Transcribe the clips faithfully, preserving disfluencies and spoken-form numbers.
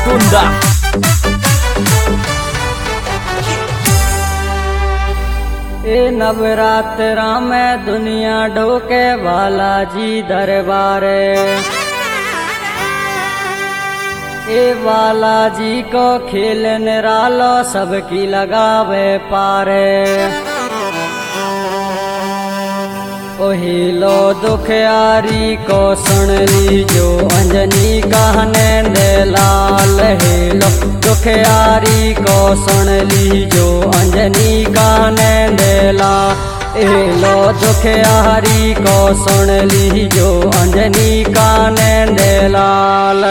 कुंदा। ए नवरात्रा में दुनिया ढोके बालाजी दरबारे। ए बालाजी को खेल निरालो सबकी लगावे पारे। ओहिलो दुखियारी को सुन ली जो अंजनी कहने दे लाल। हेलो दुखियारी को सुन ली जो अंजनी कहने दे लाल। हेलो दुखियारी को सुन ली जो अंजनी कहने दे लाल।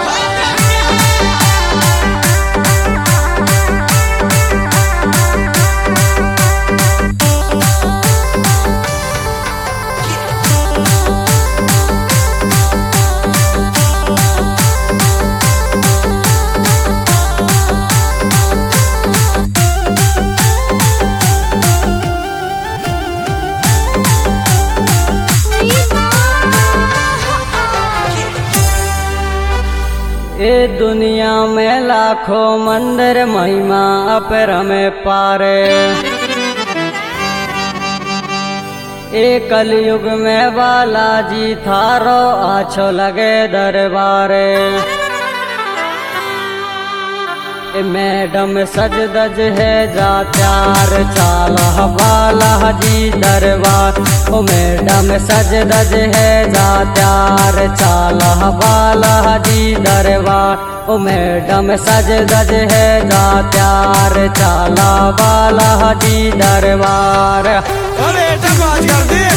ए दुनिया में लाखों मंदिर महिमा अपरम पारे। ए कलयुग में बालाजी थारो आछो लगे दरबारे। ए मैडम सज दज है जा प्यार चाला बालाजी दरबार। ओ मैडम सज दज है जा प्यार चाला बालाजी दरबार। ओ मैडम सज दज है जा प्यार चाला बालाजी दरबार। अरे बाज कर दे।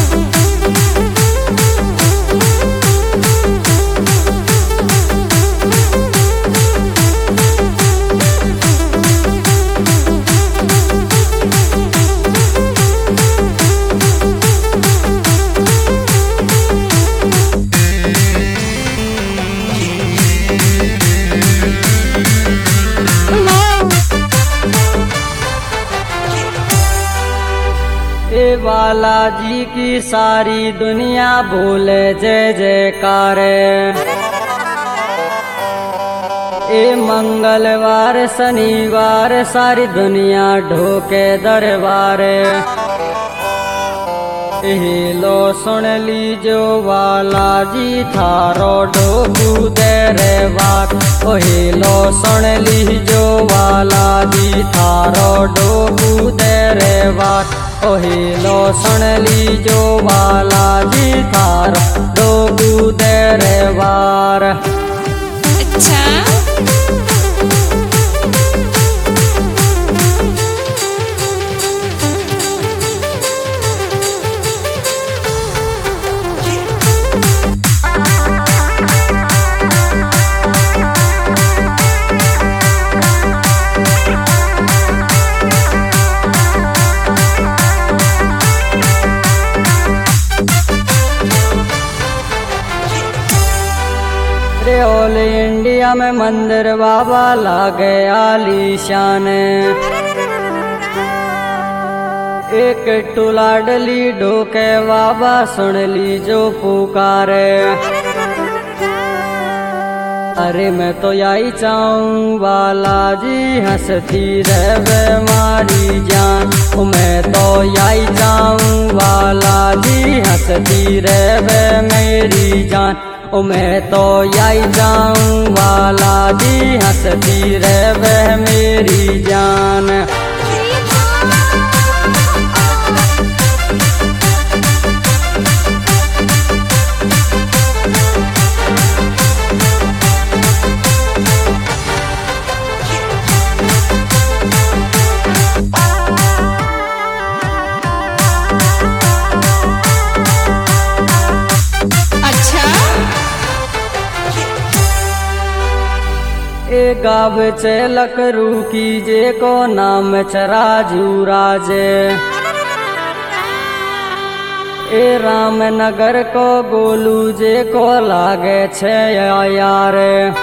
ए बालाजी की सारी दुनिया बोले जय जयकार। ए मंगलवार शनिवार सारी दुनिया ढोके दरबार। लो सुन ली जो बालाजी थारो ढोकू दरबार। ओहे लो सुन ली जो बालाजी थारो ढोकू दरबार। ओहे लो सुन ली जो बालाजी थारो ढोकू दरबार। अच्छा ऑल इंडिया में मंदिर बाबा लागे आलीशान। एक टुलाडली ढोके बाबा सुन ली जो पुकारे। अरे मैं तो यही चाहूँ बालाजी हंसती रहे मारी जान। मैं तो यही चाहूँ बालाजी हंसती रहे मेरी जान। ओ मैं तो यही चाहूँ बालाजी हंसती रहे मेरी जान। ए गाव चेलक रूकी जे को नाम चराजू राजे। ए रामनगर को गोलू जे को लागे छे यार।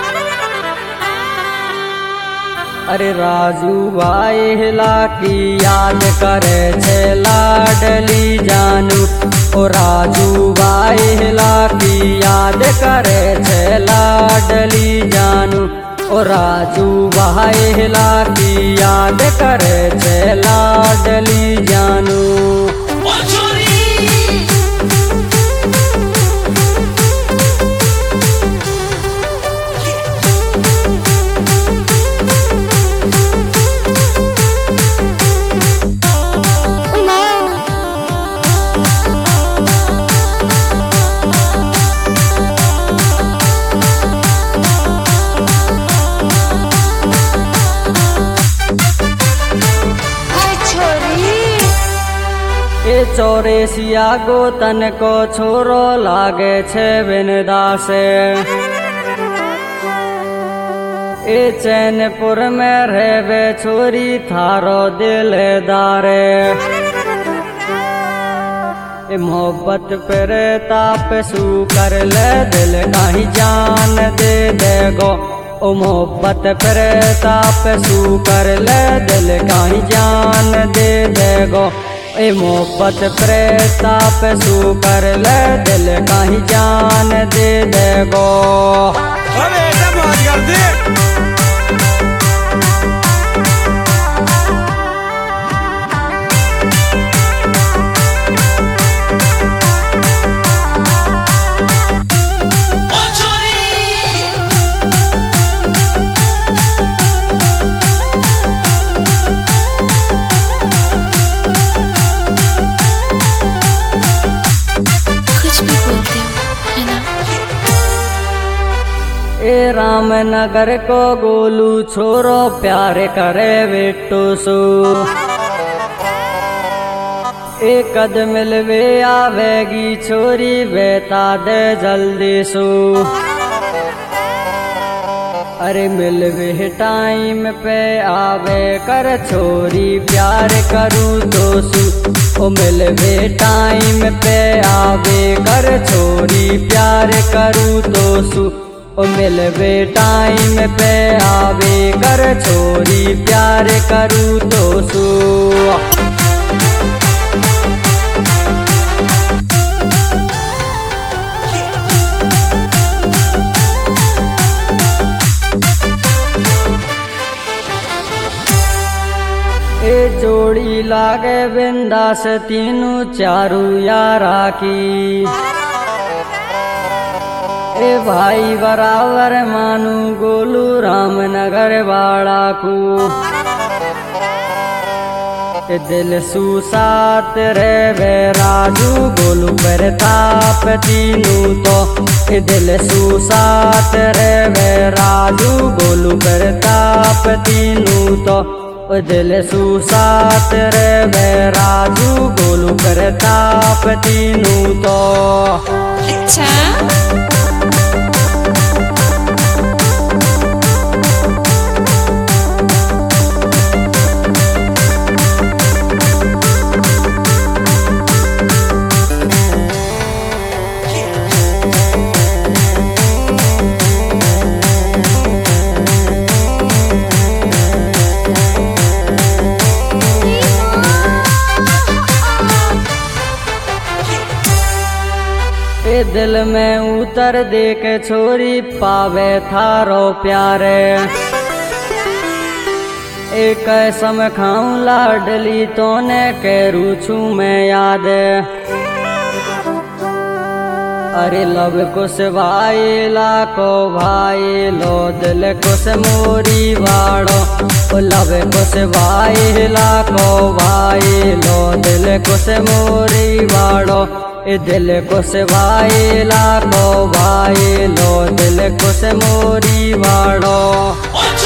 अरे राजू भाई हिला की याद करे छे लाडली जानू। ओ राजू भाई हिला की याद करे छे लाडली जानू। ओ राजू बहायला की याद करे छे लाडली जानू। ए चौरेसिया गो तन को छोरो लागे छे बिनदासे। ए चैनपुर में रहवे छोरी थारो दिलदारे। ए मोहब्बत पर ताप सू कर ले दिल काहीं जान दे देगो। ओ मोहब्बत पर ताप सू कर ले दिल काहीं जान दे देगो। ए मोहब्बत प्रताप सू कर ले दिल काहीं जान दे देगो। अबे मौज कर दे। ए रामनगर को गोलू छोरो प्यार करे बिट्टू सू। ए कद मिलवे आवेगी छोरी बेता दे जल्दी सू। अरे मिलवे टाइम पे आवे कर छोरी प्यार करूँ तो सू। ओ मिलवे टाइम पे आवे कर छोरी प्यार करूँ तो सू। ओ मिलवे टाइम पे आवे कर छोरी प्यार करूँ तो सू। ए जोड़ी लागे बिंदास तीनू चारू यारा की। ए भाई बराबर मानू गोलू रामनगर वाला को। ए दिल सू साथ रे राजू गोलू प्रताप तीनू तो। ए दिल सू साथ रे राजू गोलू प्रताप तीनू तो। ओ दिल सू साथ रे राजू गोलू प्रताप तीनू तो। अच्छा ए दिल में उतर दे के छोरी पावे थारो प्यारे। एक सम खाऊं लाडली तोने करू छू मैं याद। अरे लब कुछ भाई लाको भाई लो दिल कुछ मोरी वाड़ो। लब कुछ भाई लाको भाई लो दिल कुछ मोरी वाड़ो। ए दिल कुछ भाई लाको भाई लो दिल कुछ मोरी वाड़ो।